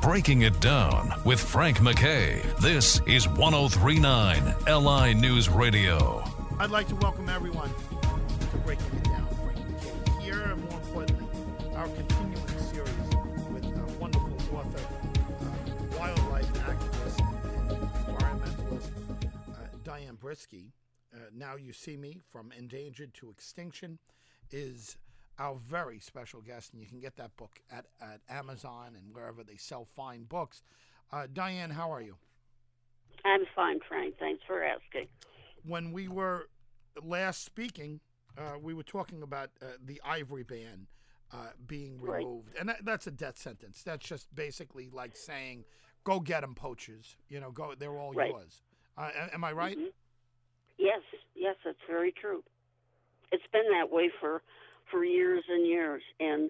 Breaking It Down with Frank McKay. This is 103.9 LI News Radio. I'd like to welcome everyone to Breaking It Down. Frank McKay here, and more importantly, our continuing series with a wonderful author, wildlife activist, and environmentalist, Diane Brisky. Now You See Me, From Endangered to Extinction, is our very special guest, and you can get that book at Amazon and wherever they sell fine books. Diane, how are you? I'm fine, Frank. Thanks for asking. When we were last speaking, we were talking about the ivory ban being removed. Right. And that's a death sentence. That's just basically like saying, go get them, poachers. You know, go. They're all right. yours. Am I right? Mm-hmm. Yes, that's very true. It's been that way for years and years. And,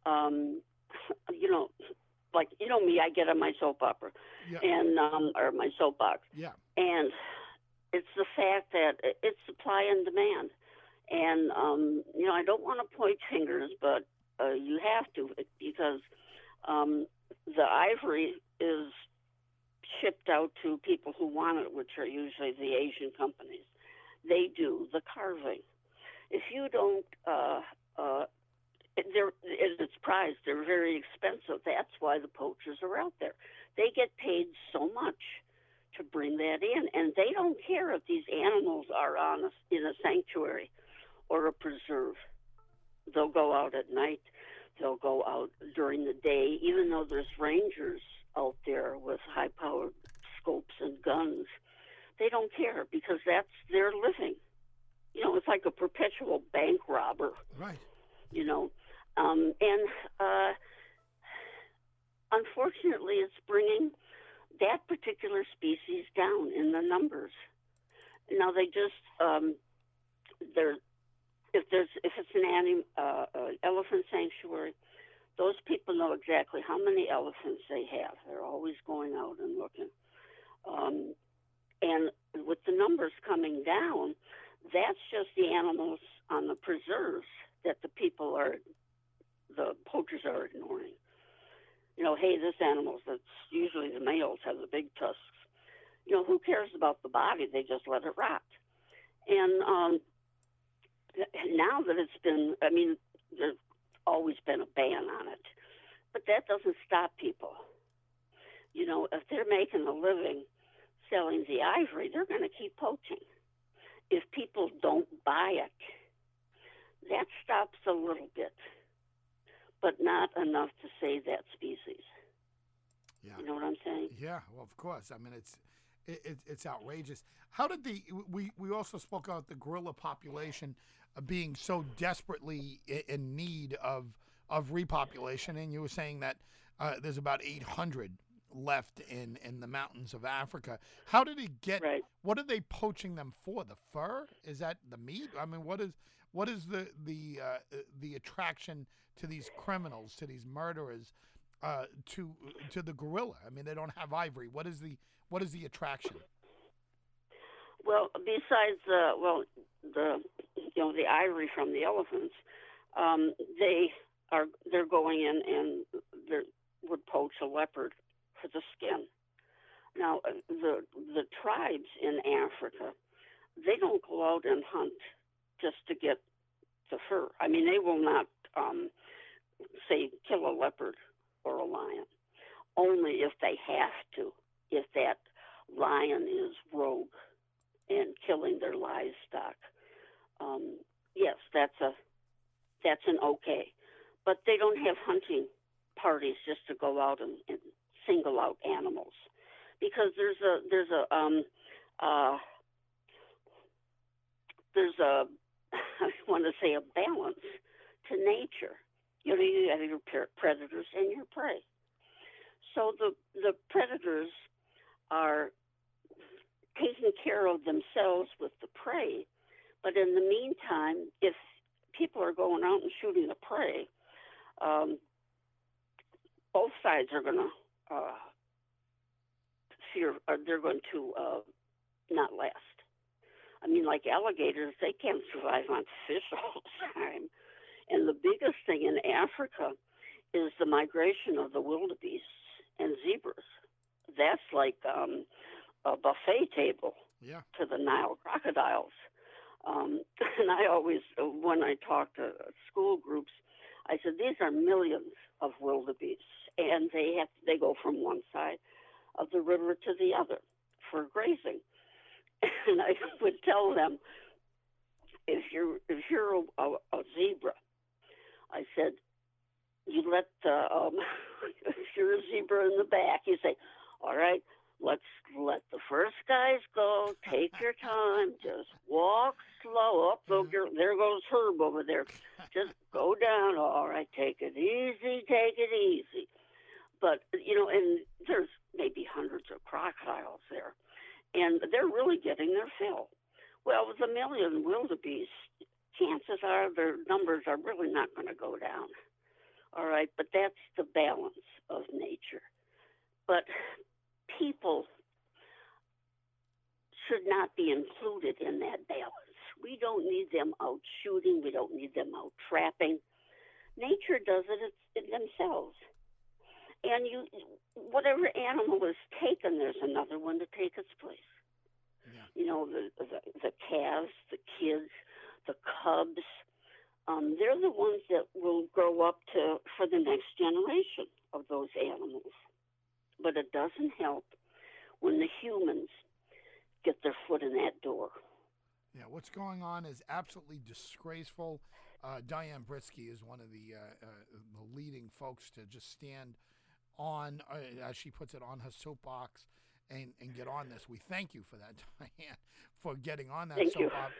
like, me, I get on my soap opera and or my soapbox. Yeah. And it's the fact that it's supply and demand. And, I don't want to point fingers, but you have to, because the ivory is shipped out to people who want it, which are usually the Asian companies. They do the carving. If you don't, it's prized. They're very expensive. That's why the poachers are out there. They get paid so much to bring that in, and they don't care if these animals are in a sanctuary or a preserve. They'll go out at night. They'll go out during the day, even though there's rangers out there with high-powered scopes and guns. They don't care because that's their living. It's like a perpetual bank robber. Right. Unfortunately, it's bringing that particular species down in the numbers. Now they just if it's an elephant sanctuary, those people know exactly how many elephants they have. They're always going out and looking. And with the numbers coming down, that's just the animals on the preserves that the poachers are ignoring. Hey, this animal's, that's usually the males have the big tusks. Who cares about the body? They just let it rot. And now that it's been, there's always been a ban on it, but that doesn't stop people. If they're making a living selling the ivory, they're going to keep poaching. If people don't buy it, that stops a little bit, but not enough to save that species. Yeah. You know what I'm saying? Yeah, well, of course. It's outrageous. How did we also spoke about the gorilla population being so desperately in need of repopulation, and you were saying that there's about 800 left in the mountains of Africa. How did it get? Right. What are they poaching them for? The fur? Is that the meat? What is the attraction to these criminals, to these murderers, to the gorilla? They don't have ivory. What is the attraction? Well, besides the ivory from the elephants, they're going in and they would poach a leopard for the skin. Now, the tribes in Africa, they don't go out and hunt just to get the fur. They will not, say, kill a leopard or a lion, only if they have to, if that lion is rogue and killing their livestock. Yes, that's an okay. But they don't have hunting parties just to go out and single out animals, because there's a I want to say a balance to nature. You have your predators and your prey. So the predators are taking care of themselves with the prey, but in the meantime, if people are going out and shooting the prey, both sides are going to fear. They're going to not last. Like alligators, they can't survive on fish all the time. And the biggest thing in Africa is the migration of the wildebeests and that's like a buffet table Yeah. to the Nile crocodiles. And I always, when I talk to school groups, I said these are millions of wildebeest, and they go from one side of the river to the other for grazing. And I would tell them, if you're a zebra, I said, you let if you're a zebra in the back, you say, all right, let's let the first guys go. Take your time. Just walk slow. There goes Herb over there. Just go down. All right, take it easy. Take it easy. But, and there's maybe hundreds of crocodiles there, and they're really getting their fill. Well, with a million wildebeest, chances are their numbers are really not going to go down. All right, but that's the balance of nature. But people should not be included in that balance. We don't need them out shooting. We don't need them out trapping. Nature does it themselves. And whatever animal is taken, there's another one to take its place. Yeah. The calves, the kids, the cubs, they're the ones that will grow up for the next generation of those animals. But it doesn't help when the humans get their foot in that door. Yeah, what's going on is absolutely disgraceful. Diane Britsky is one of the leading folks to just stand on, as she puts it, on her soapbox and get on this. We thank you for that, Diane, for getting on that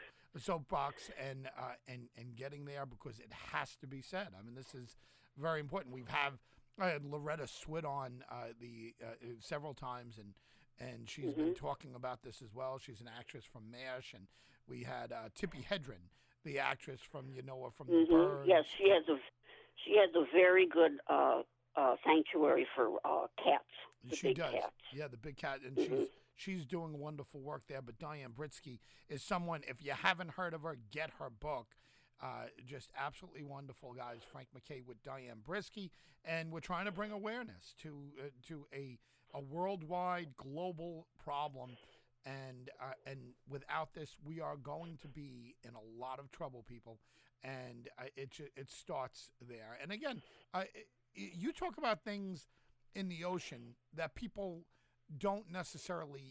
soapbox and getting there, because it has to be said. I mean, this is very important. I had Loretta Swit on several times, and she's been talking about this as well. She's an actress from MASH, and we had Tippi Hedren, the actress from from The Birds. Yes, she has a very good sanctuary for cats. She does. Cats. Yeah, the big cat, and she's doing wonderful work there. But Diane Britsky is someone, if you haven't heard of her, get her book. Just absolutely wonderful, guys. Frank MacKay with Diane Britsky, and we're trying to bring awareness to a worldwide, global problem, and without this, we are going to be in a lot of trouble, people. And it starts there. And again, you talk about things in the ocean that people don't necessarily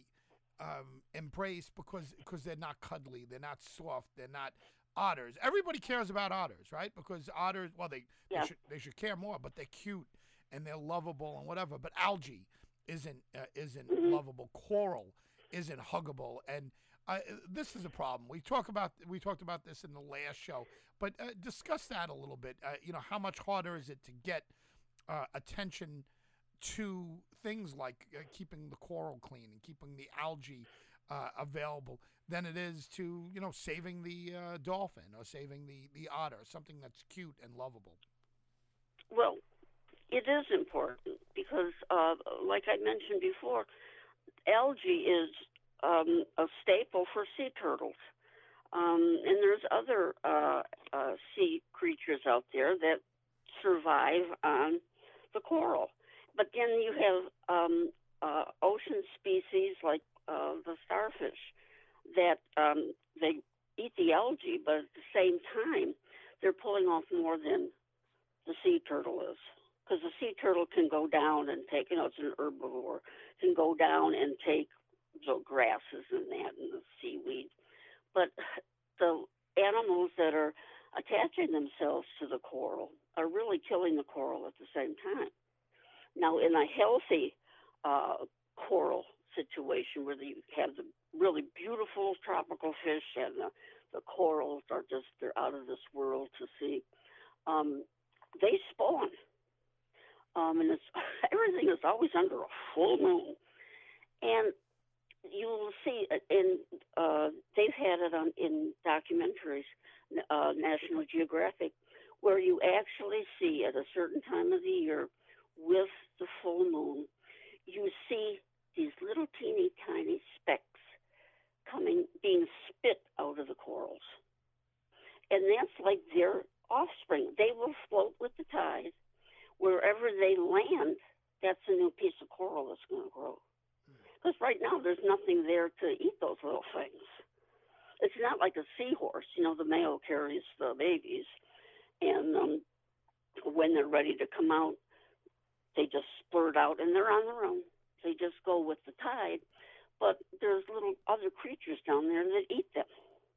embrace because they're not cuddly, they're not soft, they're not otters. Everybody cares about otters, right? Because otters, well, they should care more, but they're cute and they're lovable and whatever. But algae isn't lovable. Coral isn't huggable, and this is a problem. We talked about this in the last show, but discuss that a little bit. How much harder is it to get attention to things like keeping the coral clean and keeping the algae available than it is to saving the dolphin or saving the otter, something that's cute and lovable? Well, it is important because, like I mentioned before, algae is a staple for sea turtles, and there's other sea creatures out there that survive on the coral. But then you have ocean species like the starfish that they eat the algae, but at the same time, they're pulling off more than the sea turtle is. Because the sea turtle can go down and take, it's an herbivore, can go down and take the grasses and that and the seaweed. But the animals that are attaching themselves to the coral are really killing the coral at the same time. Now, in a healthy coral situation where you have the really beautiful tropical fish and the corals are they're out of this world to see, they spawn. And everything is always under a full moon. And you will see, they've had it in documentaries, National Geographic, where you actually see at a certain time of the year with the full moon, you see these little teeny tiny specks being spit out of the corals. And that's like their offspring. They will float with the tide. Wherever they land, that's a new piece of coral that's going to grow. Because right now there's nothing there to eat those little things. It's not like a seahorse. The male carries the babies, and when they're ready to come out, they just splurt out, and they're on their own. They just go with the tide. But there's little other creatures down there that eat them.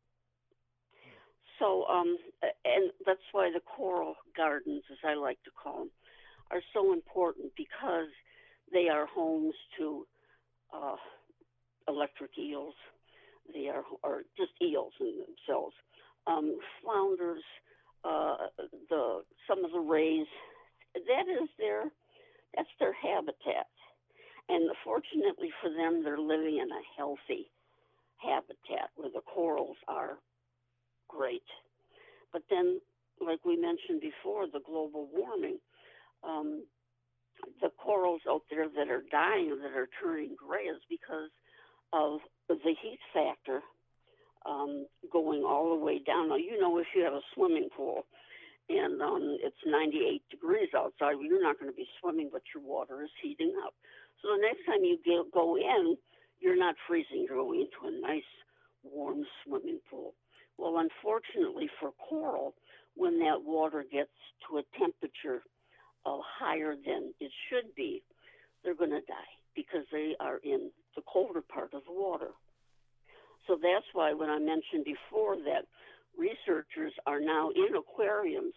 So, and that's why the coral gardens, as I like to call them, are so important, because they are homes to electric eels. They are, or just eels in themselves, flounders, some of the rays. That's their habitat. And fortunately for them, they're living in a healthy habitat where the corals are great. But then, like we mentioned before, the global warming, the corals out there that are dying, that are turning gray, is because of the heat factor going all the way down. Now, if you have a swimming pool and it's 98 degrees outside, well, you're not going to be swimming, but your water is heating up. So the next time you go in, you're not freezing. You're going into a nice, warm swimming pool. Well, unfortunately for coral, when that water gets to a temperature higher than it should be, they're going to die because they are in the colder part of the water. So that's why when I mentioned before that researchers are now in aquariums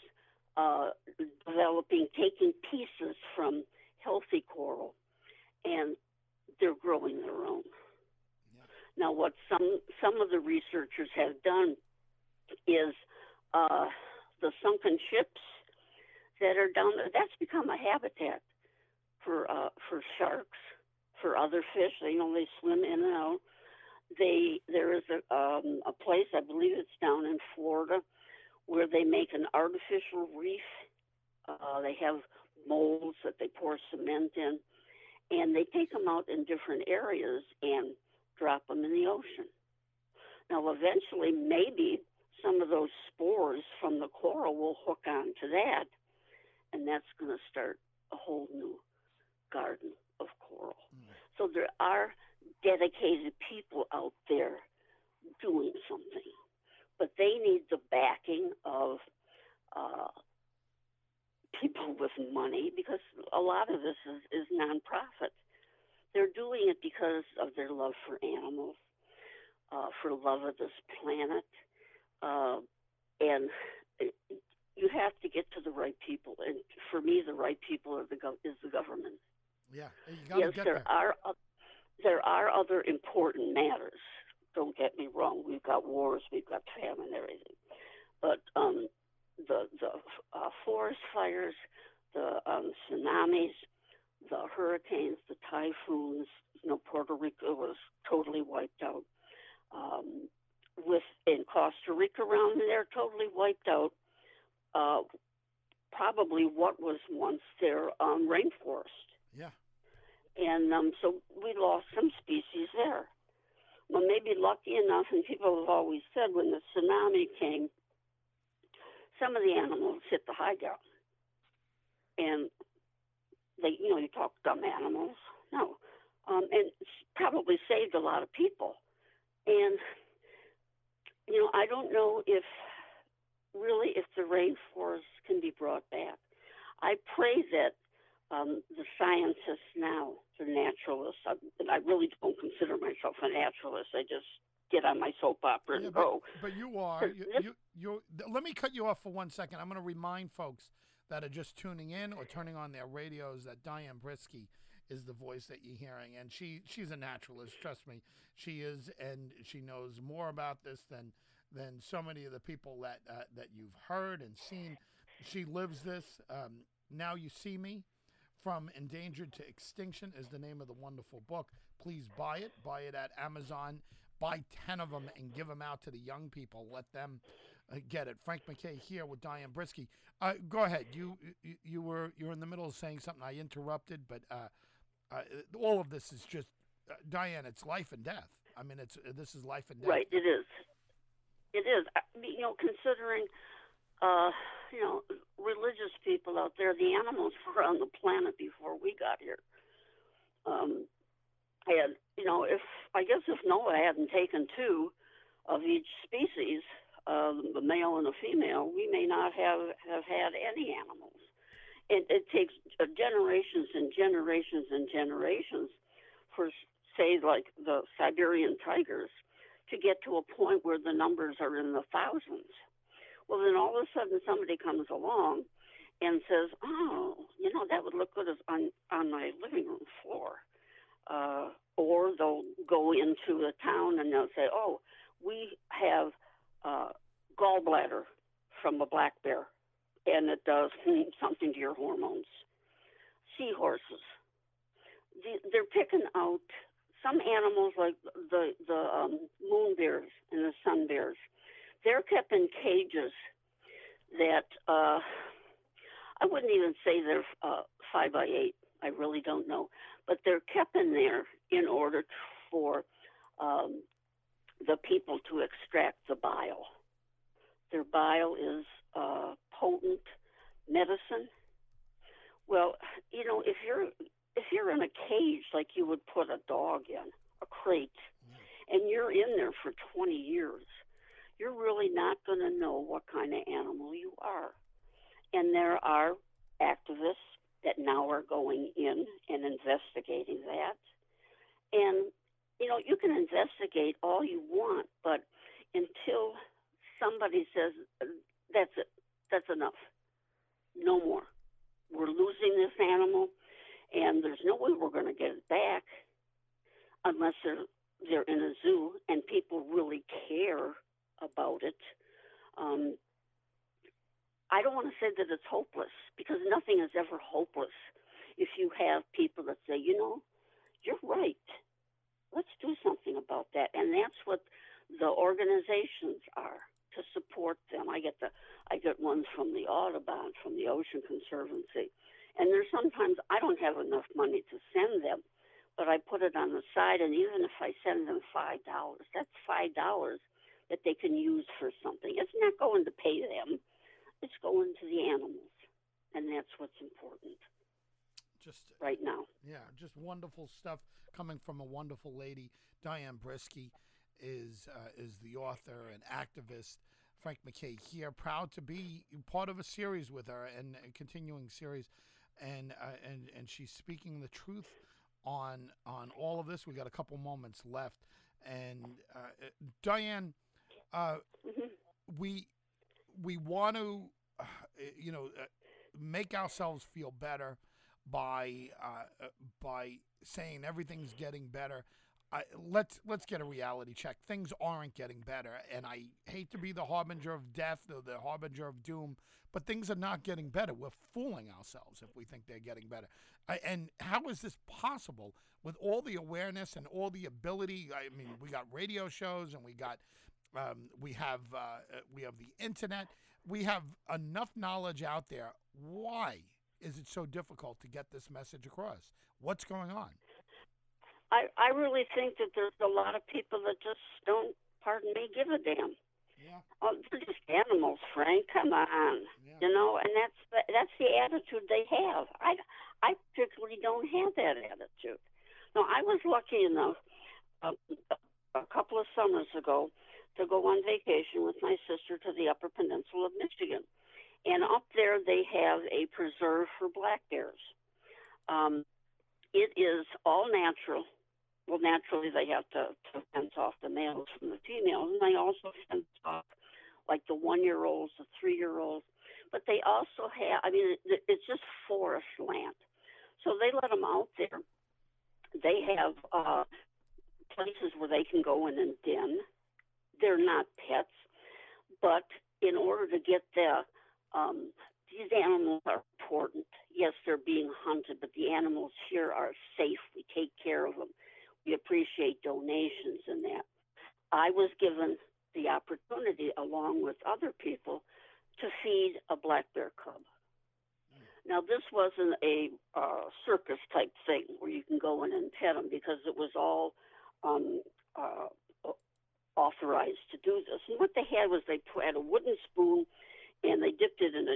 taking pieces from healthy coral, and they're growing their own. Yeah. Now, what some of the researchers have done is the sunken ships that are down there, that's become a habitat for sharks, for other fish. They swim in and out. There is a place, I believe it's down in Florida, where they make an artificial reef. They have molds that they pour cement in, and they take them out in different areas and drop them in the ocean. Now, eventually, maybe some of those spores from the coral will hook onto that, and that's going to start a whole new garden of coral. So there are dedicated people out there doing something, but they need the backing of people with money, because a lot of this is nonprofit. They're doing it because of their love for animals, for love of this planet, and you have to get to the right people. And for me, the right people is the government. Yeah, you got to get there. There are other important matters. Don't get me wrong. We've got wars, we've got famine, and everything. But the forest fires, the tsunamis, the hurricanes, the typhoons. Puerto Rico was totally wiped out. In Costa Rica around there, totally wiped out. Probably what was once their rainforest. Yeah. And so we lost some species there. Well, maybe lucky enough, and people have always said when the tsunami came, some of the animals hit the high ground. And they, you talk dumb animals. No. And it's probably saved a lot of people. And, I don't know if the rainforest can be brought back. I pray that the scientists now, the naturalists, and I really don't consider myself a naturalist. I just get on my soap opera and go. But you are. Let me cut you off for 1 second. I'm going to remind folks that are just tuning in or turning on their radios that Diane Brisky is the voice that you're hearing, and she's a naturalist. Trust me, she is, and she knows more about this than so many of the people that you've heard and seen. She lives this. Now You See Me, From Endangered to Extinction is the name of the wonderful book. Please buy it. Buy it at Amazon. Buy 10 of them and give them out to the young people. Let them get it. Frank MacKay here with Diane Brisky. Go ahead. You're in the middle of saying something. I interrupted, but all of this is just Diane. It's life and death. I mean, this is life and death. Right. It is. It is. Considering. Religious people out there, the animals were on the planet before we got here. And, if Noah hadn't taken two of each species, the male and the female, we may not have had any animals. It takes generations and generations and generations for, say, like the Siberian tigers to get to a point where the numbers are in the thousands. Well, then all of a sudden somebody comes along and says, oh, that would look good on my living room floor. Or they'll go into a town and they'll say, oh, we have gallbladder from a black bear, and it does something to your hormones. Seahorses. They're picking out some animals like the moon bears and the sun bears. They're kept in cages that I wouldn't even say they're 5x8. I really don't know. But they're kept in there in order for the people to extract the bile. Their bile is potent medicine. Well, if you're in a cage like you would put a dog in, a crate, and you're in there for 20 years, you're really not going to know what kind of animal you are. And there are activists that now are going in and investigating that. And, you can investigate all you want, but until somebody says, that's it, that's enough, no more. We're losing this animal, and there's no way we're going to get it back unless they're in a zoo and people really care about it. I don't want to say that it's hopeless, because nothing is ever hopeless if you have people that say, you're right. Let's do something about that. And that's what the organizations are, to support them. I get ones from the Audubon, from the Ocean Conservancy. And there's sometimes I don't have enough money to send them, but I put it on the side, and even if I send them $5, that's $5 that they can use for something. It's not going to pay them. It's going to the animals, and that's what's important. Just right now. Yeah, just wonderful stuff coming from a wonderful lady. Diane Brisky is the author and activist. Frank MacKay here, proud to be part of a series with her and a continuing series, and she's speaking the truth on all of this. We got a couple moments left, and Diane, we want to make ourselves feel better by saying everything's getting better. Let's get a reality check. Things aren't getting better, and I hate to be the harbinger of death or the harbinger of doom, but things are not getting better. We're fooling ourselves if we think they're getting better. And how is this possible with all the awareness and all the ability? I mean, we got radio shows, and we have the internet. We have enough knowledge out there. Why is it so difficult to get this message across? What's going on? I really think that there's a lot of people that just don't, pardon me, give a damn. Yeah. Oh, they're just animals, Frank. Come on, yeah. And that's the attitude they have. I particularly don't have that attitude. No, I was lucky enough a couple of summers ago to go on vacation with my sister to the Upper Peninsula of Michigan, and up there they have a preserve for black bears. It is all natural. Well, naturally, they have to fence off the males from the females, and they also fence off, like, the 1-year-olds, the 3-year-olds. But they also have, it's just forest land. So they let them out there. They have places where they can go in and den. They're not pets. But in order to get these animals are important. Yes, they're being hunted, but the animals here are safe. We take care of them. We appreciate donations and that. I was given the opportunity, along with other people, to feed a black bear cub. Now, this wasn't a circus type thing where you can go in and pet them, because it was all authorized to do this. And what they had was they had a wooden spoon, and they dipped it in a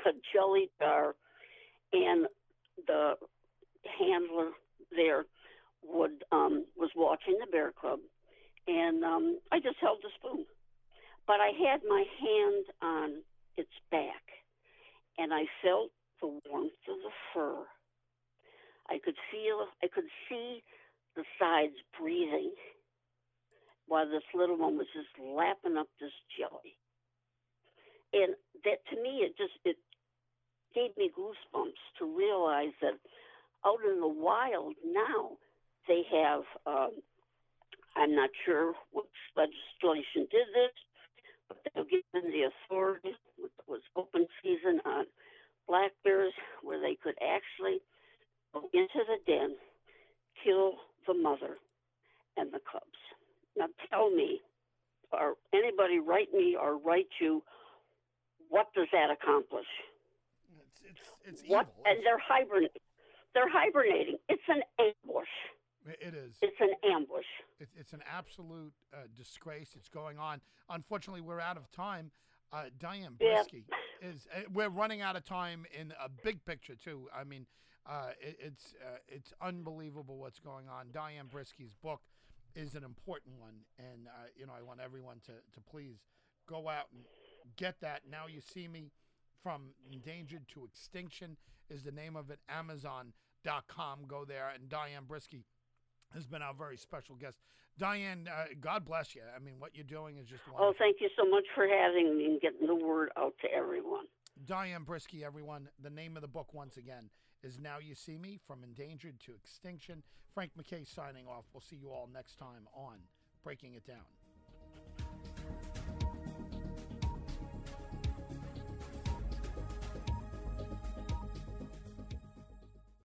jelly jar, and the handler there was watching the Bear Club, and I just held the spoon, but I had my hand on its back, and I felt the warmth of the fur. I could see the sides breathing while this little one was just lapping up this jelly. And that, to me, it gave me goosebumps to realize that out in the wild now, they have, I'm not sure which legislation did this, but they've given the authority, it was open season on black bears, where they could actually go into the den, kill the mother and the cubs. Now tell me, or anybody write me or write you, what does that accomplish? It's what? evil. And they're hibernating. It's an ambush. It is. It's an ambush. It's an absolute disgrace. It's going on. Unfortunately, we're out of time. Diane Brisky is. We're running out of time in a big picture too. I mean, it's unbelievable what's going on. Diane Brisky's book is an important one, and I want everyone to please go out and get that. Now You See Me, From Endangered to Extinction is the name of it. Amazon.com. Go there, and Diane Brisky has been our very special guest. Diane, God bless you. I mean, what you're doing is just wonderful. Oh, thank you so much for having me and getting the word out to everyone. Diane Brisky, everyone. The name of the book, once again, is Now You See Me, From Endangered to Extinction. Frank MacKay signing off. We'll see you all next time on Breaking It Down.